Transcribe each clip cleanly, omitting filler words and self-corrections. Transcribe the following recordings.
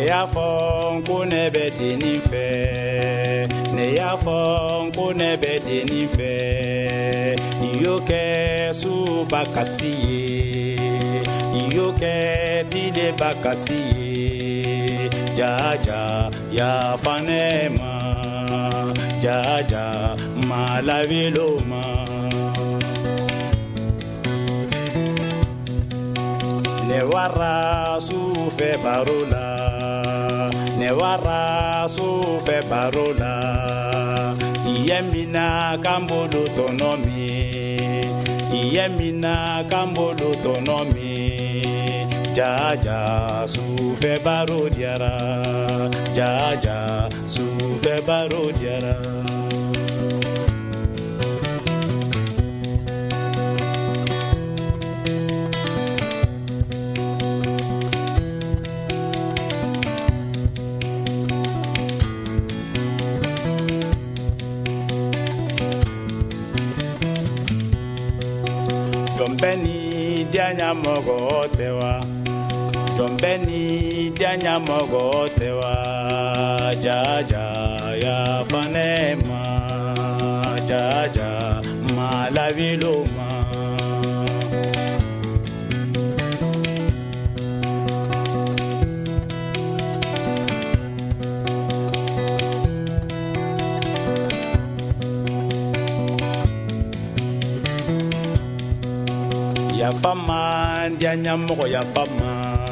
y'a fɔ ko ne bɛ dennin fɛ, ne y'a fɔ ko ne bɛ dennin fɛ. I y'o kɛ suba kasi ye, I y'o kɛ tileba kasi ye. Jaja yafa ne ma, jaja malawilo ma. Ne wara sufɛ baro la, ne wara sufɛ baro la. I ye mina kan bolo tɔnɔ min, I ye mina kan bolo tɔnɔ min. Jaja sufɛ baro diyara, jaja sufɛ baro diyara. Jɔnbɛni diya mɔgɔ tɛ wa, jɔnbɛni diya mɔgɔ tɛ wa. Jaja yafa ne ma, jaja malawilo ma. Yafama diya mɔgɔ yafama,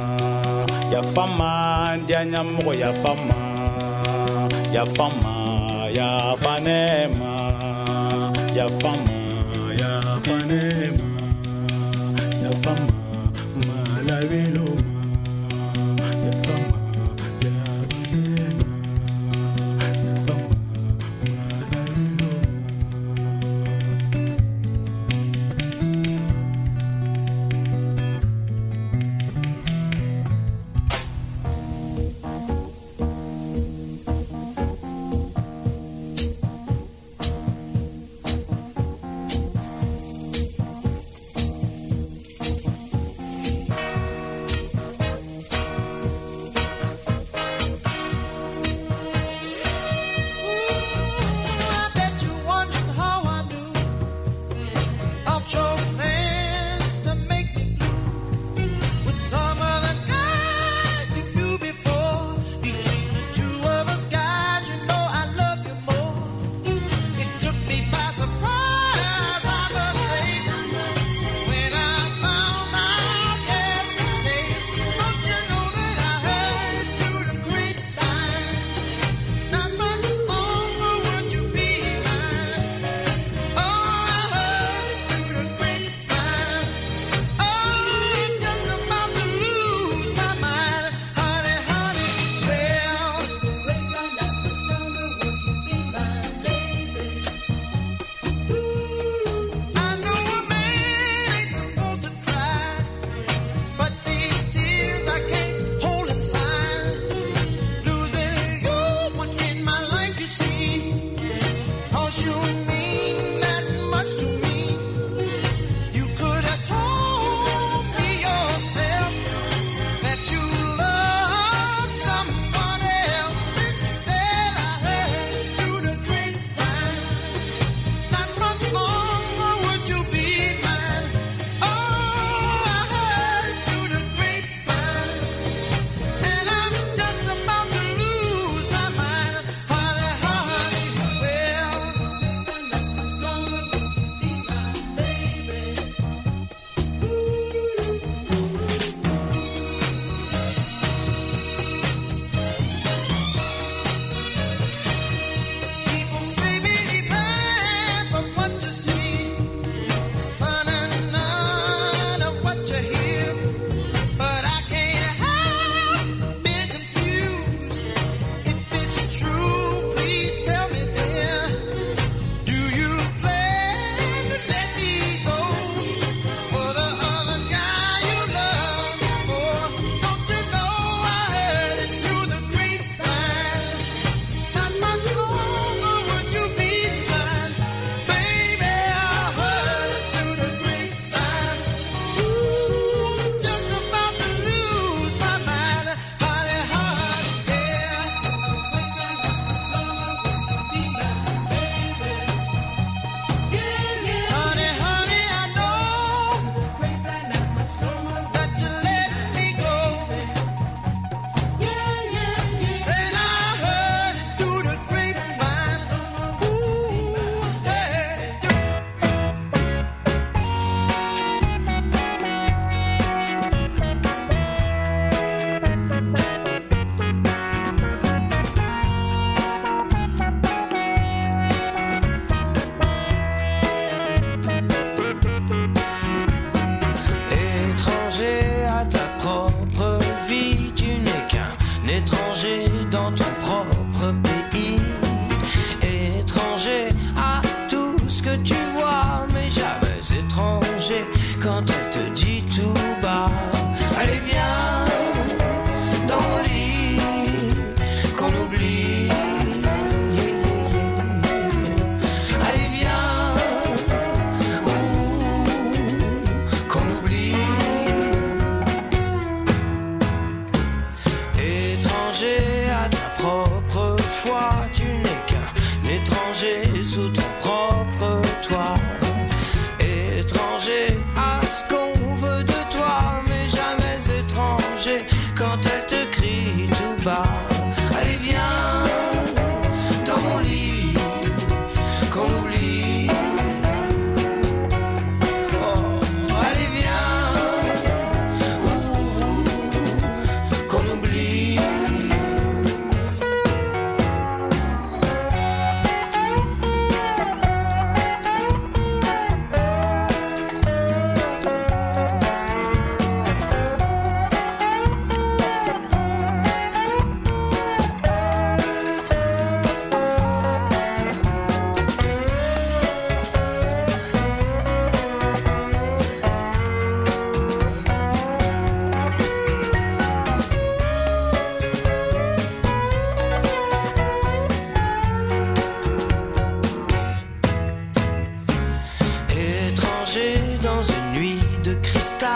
yafama diya mɔgɔ yafama, yafama yafa ne ma, yafama yafa ne ma, yafama malawilo ma, yafama yafa ne ma, yafama malawilo ma.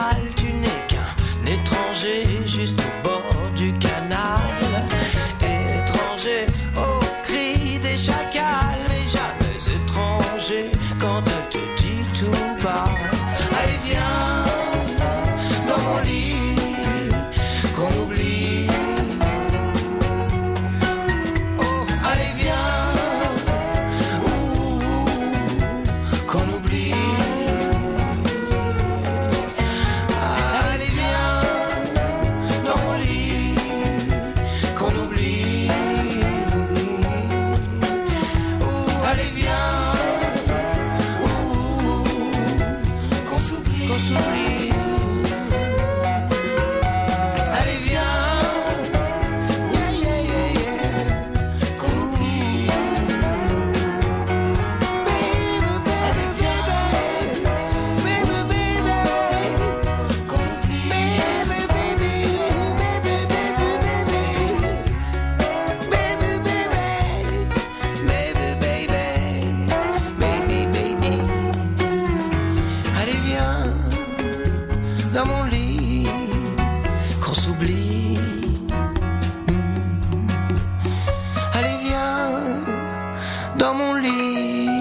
mal, tu n'es qu'un étranger juste au bord du canal. Étranger au cri des chacals, mais jamais étranger quand on te dit tout bas. Allez viens dans mon lit, qu'on oublie. Oh, allez viens, qu'on oublie. Allez viens dans mon lit, qu'on oublie. Allez viens, qu'on s'oublie. Allez viens, yeah, yeah, yeah, yeah, qu'on oublie. Allez viens, baby, baby, qu'on oublie. Allez viens dans mon lit, qu'on s'oublie. Allez viens dans mon lit.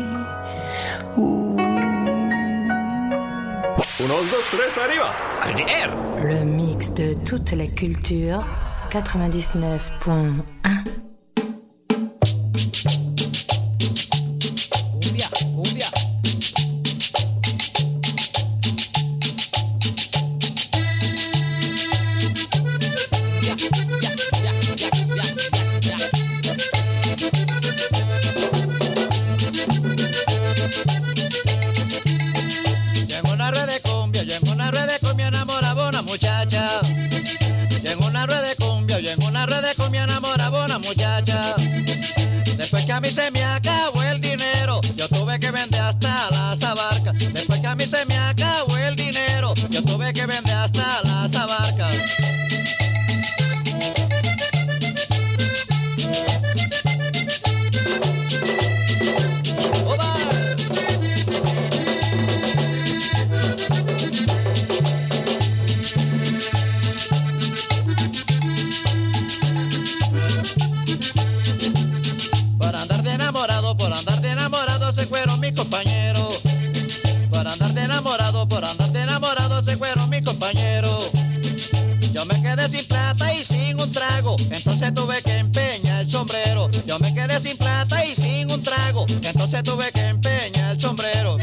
Unos, dos, tres, arriba. Al de R. Le mix de toute la culture, 99.1. Yo en una rueda de cumbia enamoraba una muchacha. Yo en una rueda de cumbia enamoraba una muchacha. Después que a mí se me acabó el dinero, yo tuve que vender hasta las abarcas. Después que a mí se me acabó el dinero, yo tuve que vender hasta las abarcas. ¡Oba! Por andar de enamorado se fueron mis compañeros. Por andar de enamorado se fueron mis compañeros. Yo me quedé sin plata y sin un trago, entonces tuve que empeñar el sombrero. Yo me quedé sin plata y sin un trago, entonces tuve que empeñar el sombrero.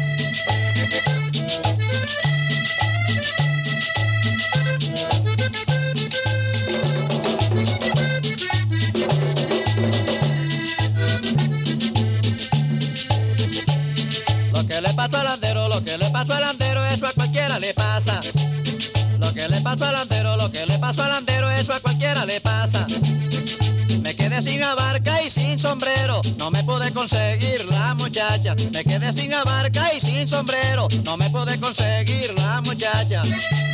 Lo que le pasó al andero, eso a cualquiera le pasa. Lo que le pasó al andero, eso a cualquiera le pasa. Me quedé sin abarca y sin sombrero, no me pude conseguir la muchacha. Me quedé sin abarca y sin sombrero, no me pude conseguir la muchacha.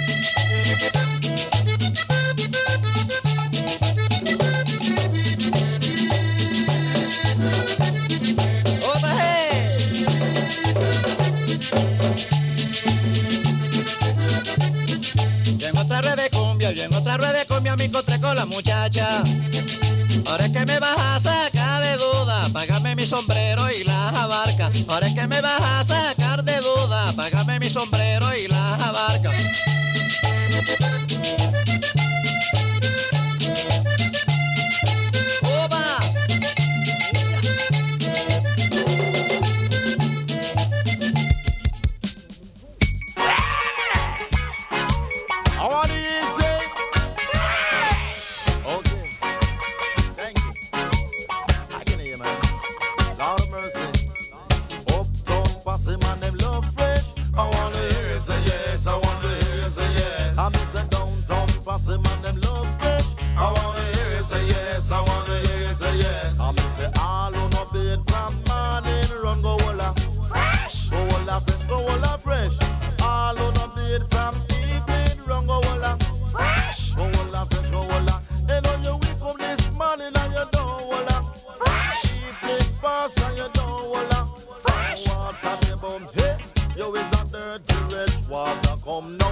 ¡Opa, hey! Yo en otra rueda de cumbia me encontré con la muchacha. Ahora es que me vas a sacar de duda, págame mi sombrero y las abarcas. Ahora es que me vas a sacar de duda, págame mi sombrero y las abarcas. ¡Oba! I want to hear you say, okay, thank you. I can hear you, man. Lord of mercy. Uptown posse, man, them love fresh. I want to hear you say yes, I want to hear you say yes. I miss a downtown posse, man, them love fresh. I want to hear you say yes, I want to hear you say yes. I miss it all on a bed from morning, run go holla. Fresh. Go holla fresh, go holla fresh. All on a bed from evening, run go holla. Fresh. Go holla fresh, go holla. And on your wake up this morning and you don't holla. Fresh. Evening pass and you don't holla. Fresh. Water me bum, hey. You is a dirty rich water come now.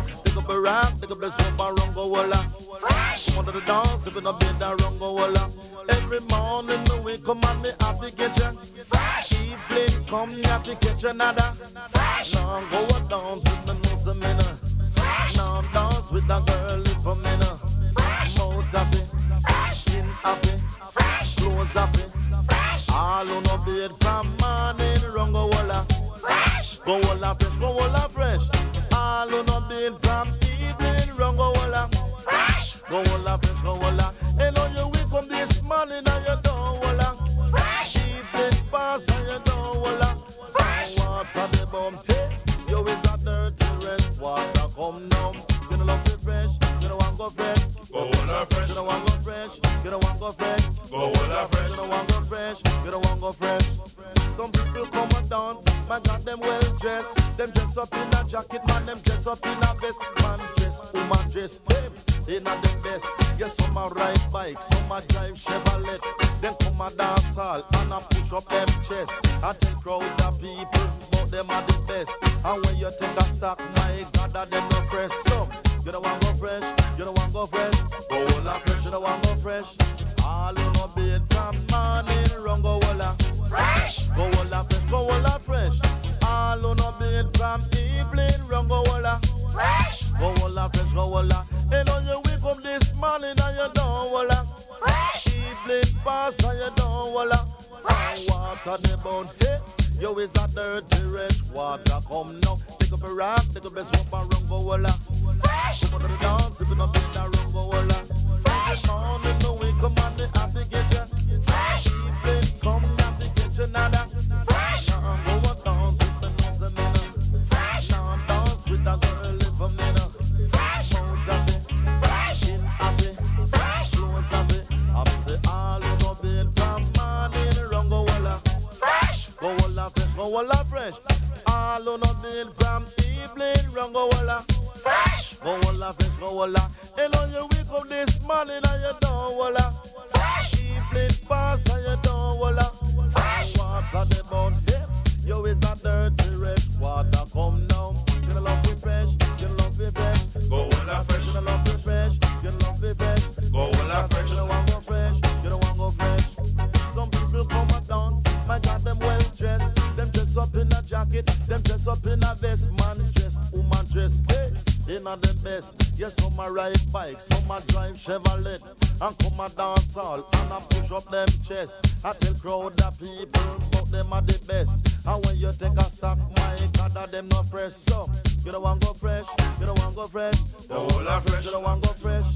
Take up a rock, take up a soap and run go walla. Fresh. Under the dance, if you no bed and run go walla. Every morning when we come and me have to get you. Fresh. Evening come, you have to catch another. Fresh. Now go down to the nose of me now. Fresh. Now dance with a girl if I'm in a. Fresh. Mouth happy. Fresh. Skin happy. Fresh. Clothes happy. Fresh. All on no bed from morning run go walla. Fresh. Go walla fresh, go walla fresh. All on no bed from evening run go walla. Fresh. Go walla fresh, go walla. And on your wake up this morning and you don't walla. Fresh. Evening pass and you don't walla. Fresh. Water the bum, hey. You is a dirty rest. Water come down. You don't love the fresh. You don't want go fresh. Go walla fresh. You don't want go fresh. You don't want go fresh. Go walla fresh. You don't want go fresh. You don't want go fresh. Some people come and dance, man got them well dressed. Them dress up in a jacket, man, them dress up in a vest. Man dress, woman dress, them, they not the best. Yes, some a ride bike, some a drive Chevrolet. Then come a dance hall, and a push up them chest. I tell crowd of people, but them are the best. And when you take a stock, my God, that them no fresh. Some, you don't want go fresh, you don't want go fresh. Go walla fresh, you don't want go fresh. All in no bed from morning, run go walla. Fresh. Go walla fresh, go walla fresh. All on a bed from evening, run go walla. Fresh. Go walla fresh, go walla. And on you wake up this morning and you don't walla. Fresh. Evening pass and you don't walla. Fresh. Water the bone, hey. You is a dirty wretch. Water come now. Take up a rock, take up a soap and run go walla. Fresh. Come on to the dance if you no bed and run go walla. Fresh. Morning no wake up and the happy get you. Fresh. Evening come down to get you nada. Fresh. Now go a dance with the nose of me. Fresh. Now dance with a girl if I'm in. Fresh. Mouth happy. Fresh. Skin happy. Fresh. Clothes happy. I'm say all in no bed from morning run go walla. Fresh. Go walla fresh, go walla fresh. All on no bed from evening run go walla. Fresh. Go walla fresh, go walla. And on your wake up this morning and you don't walla. Fresh. Evening pass and you don't walla. Fresh. Water the bone, yeah. You is a dirty wretch. Water come down. You don't love it fresh, you don't love it fresh. Go walla fresh, you don't love it fresh, you don't love it fresh. Go walla fresh, you don't want go fresh, you don't want go fresh. Some people come and dance, my God, them well dressed. Them dress up in a jacket, them dress up in a vest. Man dress, woman dress, hey, they not the best. Yes, some a ride bike, some a drive Chevrolet. And come a dance hall, and a push up them chest. I tell crowd of people, but them are the best. And when you take a stock, my God, that them not fresh. So, you don't want go fresh, you don't want go fresh. The whole are fresh, you don't want go fresh.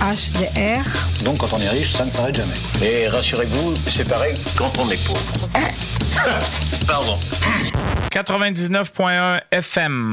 HDR. Donc quand on est riche, ça ne s'arrête jamais. Et rassurez-vous, c'est pareil quand on est pauvre. Pardon. 99.1 FM.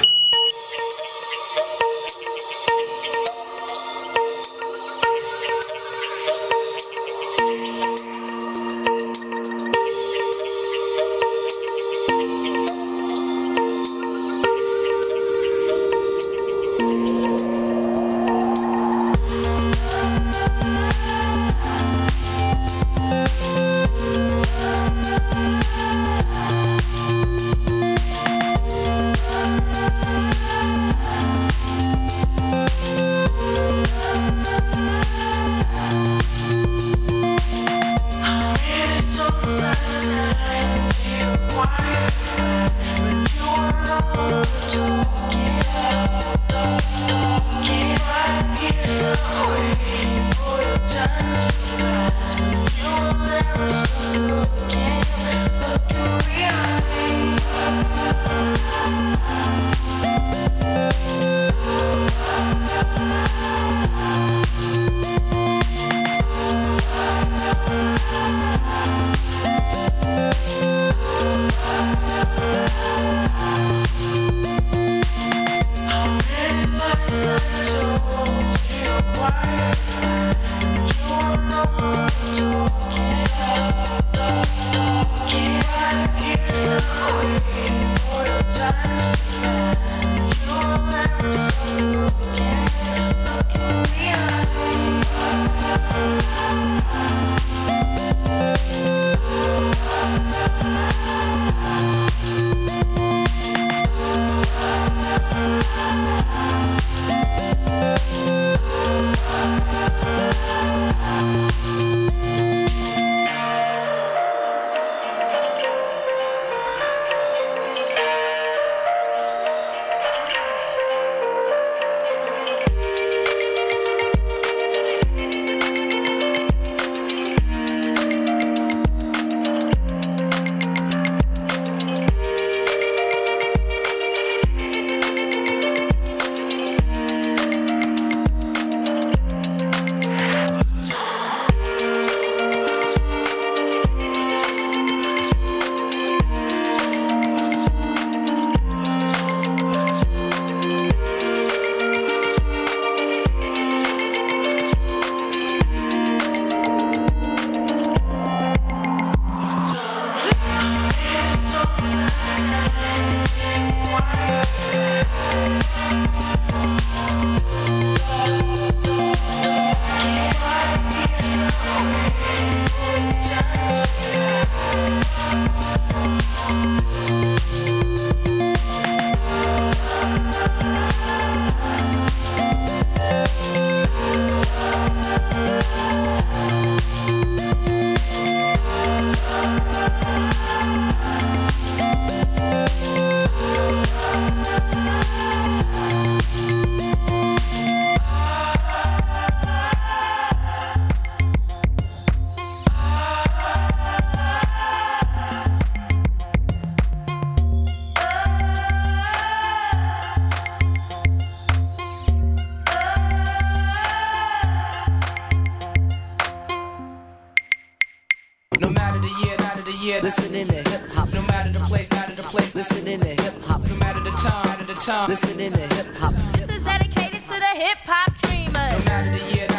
Listening to hip hop. No matter the place, listening to hip hop. No matter the time, listening to hip hop. This is dedicated to the hip hop dreamers. No matter the year,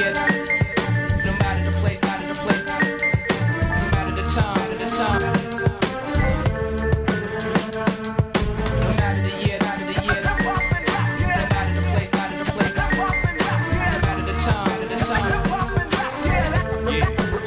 no matter the place, no matter the time, No matter the year, no matter the place, no matter the time, Yeah,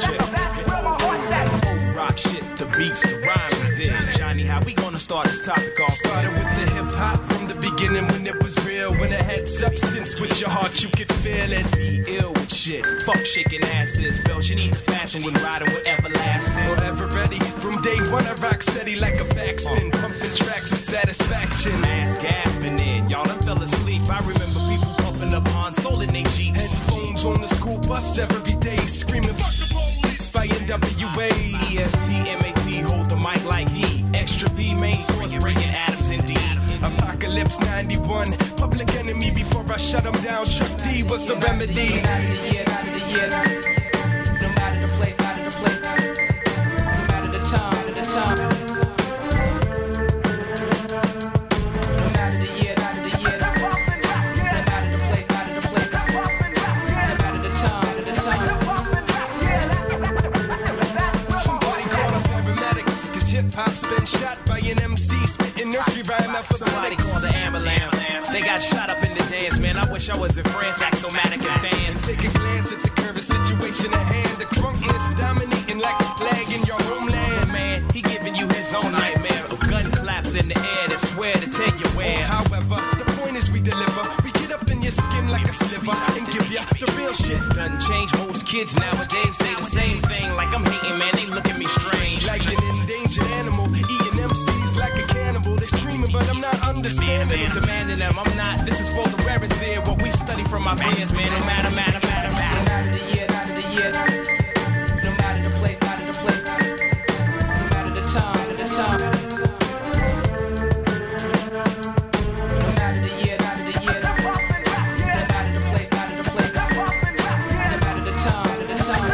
check. Rock shit, the beats, the rhymes is in. Johnny, how we gonna start this topic off? Started with the hip hop from the beginning when it was real. When it had substance with your heart, you could feel it. Be ill with shit. Fuck shaking asses. Belt, you need the fashion when riding with everlasting. Forever ready. From day one, I rock steady like a backspin. Pumping tracks with satisfaction. Ass gasping in. Y'all done fell asleep. I remember people pumping up on soul in they Jeeps. Headphones on the school bus every day. Screaming, fuck the police by NWA. ESTMAT, hold the mic like he. Extra B, main source, breaking atoms indeed. Apocalypse 691. Public Enemy before I shut them down. Chuck D was the remedy. No matter the year, not the year. No matter the place, not the place. No matter the time, the time. No matter the year, not the year. No matter the place, not the place. No matter the time, the time. Somebody call the paramedics, cause hip-hop's been shot by an MC spitting nursery rhyme alphabetics. Somebody call the ambulance. They got shot up in the dance, man. I wish I was in France, Axomatic advance. Take a glance at the current situation at hand. The drunkenness dominating like a plague in your homeland. Man, he giving you his own nightmare of gun claps in the air that swear to take you where. However, the point is we deliver. We get up in your skin like a sliver and give ya the real shit. Doesn't change. Most kids nowadays say the same thing. Like I'm hating, man. They look at me strange. Like an endangered animal, eating MCs like a cannibal. They screaming, but I'm not understanding. Man, demanding them. I'm not. This is for the reverence here. What we study from our peers, man. No matter, matter, matter, matter. No matter the year, not the year. No matter the place, not the place. No matter the time, the time. No matter the year, not the year. No matter the place, not the place. No matter the time, the time.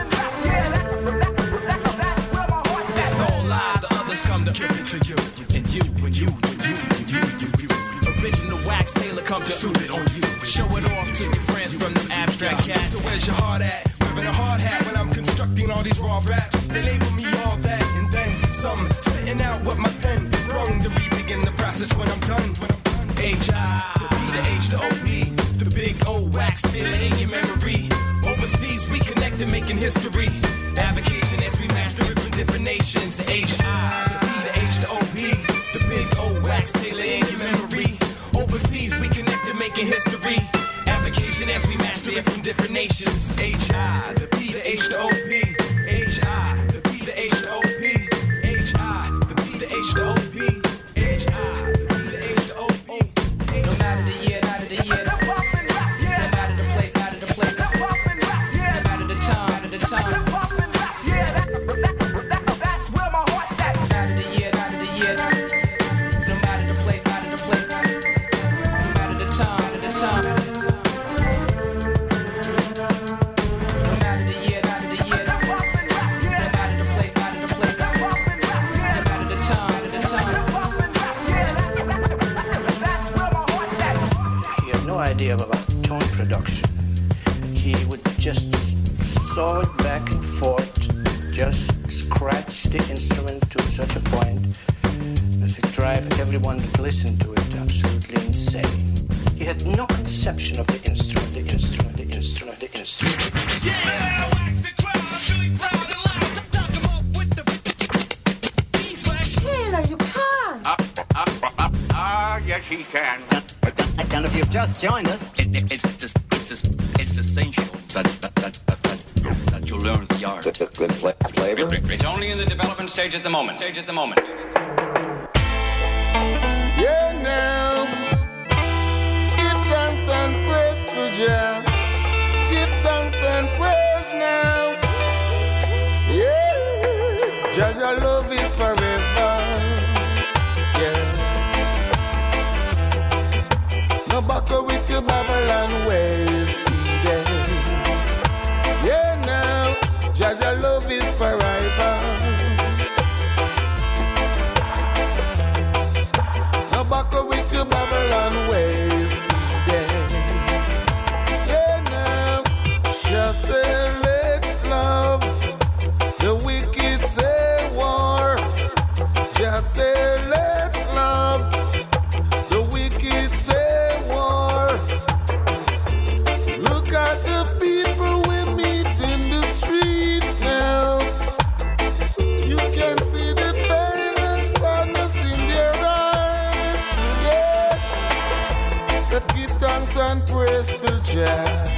It's all live. The others come to give it to you. And you, and you, and you, and you, and you. Original Wax Taylor come to suit it on you. Show it off to your friends from them abstract cats. So where's your heart at? Wearing a hard hat when I'm constructing all these raw raps. They label me all that and then some. Spitting out what my pen wrong to re-begin the process when I'm done. H.I. the B, the H, the O.P. The big O Wax Taylor in your memory. Overseas we connected making history. Avocation as we master it from different nations. The H.I. the B, the H, the O.P. The big O Wax Taylor in your memory. Overseas we connected making history. Avocation as we master it from different nations. H.I. the B, the H, the O.P. H.I. the B, the H, the O.P. H.I. the B, the H, the O.P. H.I. the B, the H, the O.P. No matter the year, not the year. No matter the place, not the place. No matter the time, the time. That's where my heart's at. No matter the year, not the year. No matter the place, not the place. No matter the time, the time. No matter the year, not the year. No matter the place, not the place. No matter the time, the time. That's where my heart's at. He had no idea about tone production. He would just saw it back and forth, just scratch the instrument to such a point that it drive everyone that listened to it absolutely insane. He had no conception of the instrument, the instrument, the instrument, the instrument. Yeah, wax the crowd. I'm really proud and loud. Knock 'em off with the bees wax. Taylor, you can't. Yes, he can. And if you've just joined us, It's essential that you learn the art. good flavor. It's only in the development stage at the moment. Yeah, now. Give thanks and praise to Jah. Give thanks and praise now. Yeah. Jah, your love is forever. Yeah. No buckle with your Babylon ways today. Yeah, now. Jah, your love is forever. No buckle with your Babylon ways today. Yeah, now. Just say let's love. The wicked say war. Just say let's love. The wicked say war. Look at the people we meet in the street now. You can see the pain and sadness in their eyes. Yeah. Let's give thanks and praise to Jah.